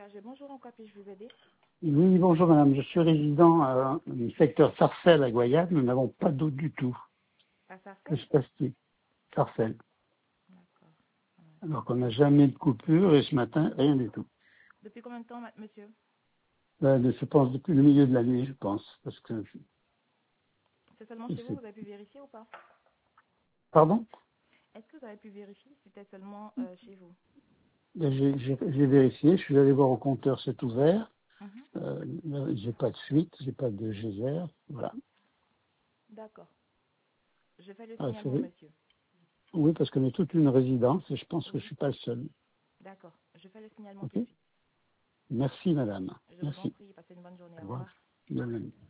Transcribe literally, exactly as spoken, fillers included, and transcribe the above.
G, bonjour, en quoi puis-je vous aider? Oui, bonjour madame, je suis résident euh, du secteur Sarcelles à Goyade, nous n'avons pas d'eau du tout. À Que Sarcelles? se passe-t-il? Sarcelles. D'accord. Alors qu'on n'a jamais de coupure et ce matin, rien du tout. Depuis combien de temps, ma- monsieur? Euh, je pense depuis le milieu de la nuit, je pense. Parce que C'est seulement je chez vous, sais- vous avez pu vérifier ou pas? Pardon? Est-ce que vous avez pu vérifier si c'était seulement euh, chez vous? J'ai j'ai- j'ai vérifié, je suis allé voir au compteur, c'est ouvert. Mhm. Euh, euh, j'ai pas de fuite, j'ai pas de geyser. Voilà. D'accord. Je fais le Ah, c'est signalement, vrai. monsieur. Oui, parce qu'on est toute une résidence et je pense que je Oui. suis pas le seul. D'accord. Je fais le signalement tout Ok? de suite. Merci madame. Je vous en Merci. prie, passez une bonne journée. Au Au revoir. revoir. De même.